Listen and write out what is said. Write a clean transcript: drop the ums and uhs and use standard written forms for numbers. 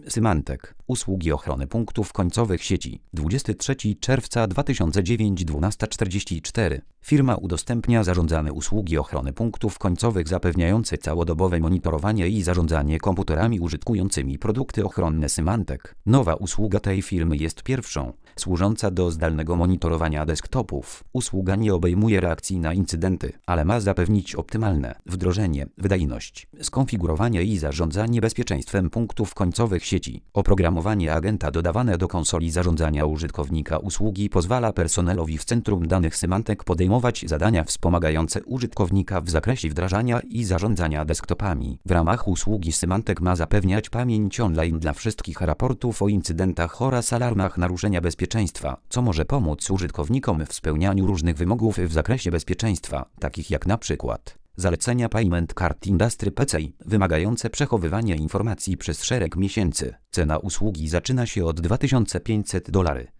Symantec. Usługi ochrony punktów końcowych sieci. 23 czerwca 2009 12:44. Firma udostępnia zarządzane usługi ochrony punktów końcowych zapewniające całodobowe monitorowanie i zarządzanie komputerami użytkującymi produkty ochronne Symantec. Nowa usługa tej firmy jest pierwszą, służąca do zdalnego monitorowania desktopów. Usługa nie obejmuje reakcji na incydenty, ale ma zapewnić optymalne wdrożenie, wydajność, skonfigurowanie i zarządzanie bezpieczeństwem punktów końcowych sieci. Oprogramowanie agenta dodawane do konsoli zarządzania użytkownika usługi pozwala personelowi w centrum danych Symantec podejmować zadania wspomagające użytkownika w zakresie wdrażania i zarządzania desktopami. W ramach usługi Symantec ma zapewniać pamięć online dla wszystkich raportów o incydentach oraz alarmach naruszenia bezpieczeństwa, co może pomóc użytkownikom w spełnianiu różnych wymogów w zakresie bezpieczeństwa, takich jak na przykład zalecenia Payment Card Industry PCI, wymagające przechowywania informacji przez szereg miesięcy. Cena usługi zaczyna się od $2500.